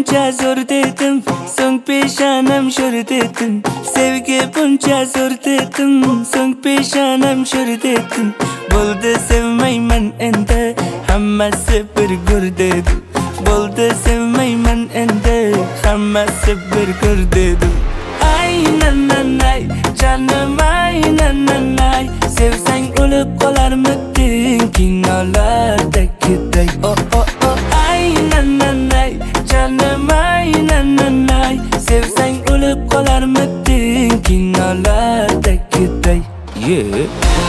buncha zo'r dedim, so'ng peshonam sho'r dedim. Sevgi buncha zo'r dedim, so'ng peshonam sho'r dedim. Bo'ldi sevmayman endi, hammasi bir go'r dedim. Bo'ldi sevmayman endi, hammasi bir go'r dedim. Ay nananay, canım ay nananay, sevsang o'lib qolarmiding kinolardagiday. Oh oh oh, ay nananay, canım ay nananay, sevsang o'lib qolarmiding kinolardagiday. Yeah.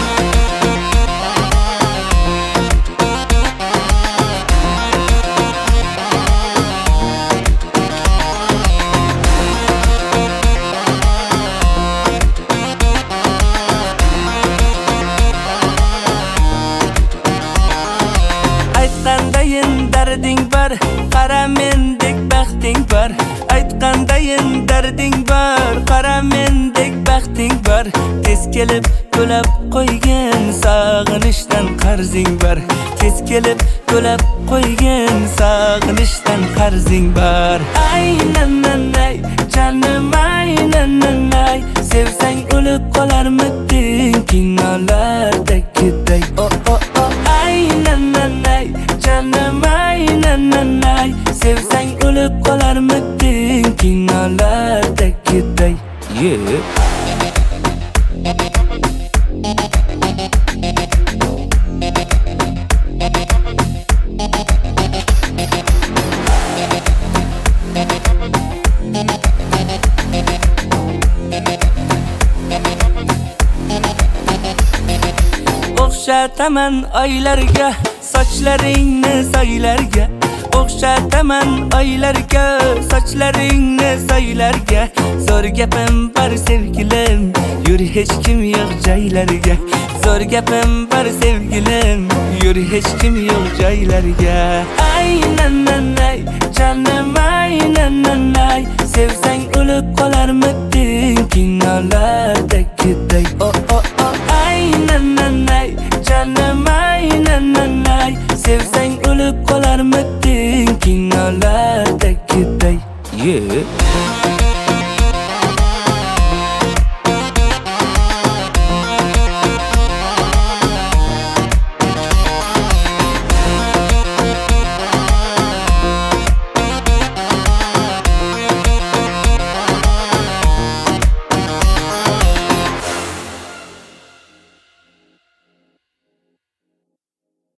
Aytqandayin darding bor, qara mendek baxting bor. Aytqandayin darding bor, qara mendek baxting bor. Tez kelib to'lab qo'ygan sog'inishdan qarzing bor. Tez kelib to'lab qo'ygan sog'inishdan qarzing bor. Ay nananay, canım ay nananay, sevsang o'lib qolarmiding kinolardagiday. Oh oh oh, ay nananay, canım ay nananay, sevsang o'lib qolarmiding kinolardagiday. Yeah. O'xshataman oylarga, sochlaringni soylarga. O'xshataman oylarga, sochlaringni soylarga. Zo'r gapim bor sevgilim, yur hech kim yo'q joylarga. Zo'r gapim bor sevgilim, yur hech kim yo'q joylarga. Ay nananay, canım ay nananay, sevsang o'lib qolarmiding kinolar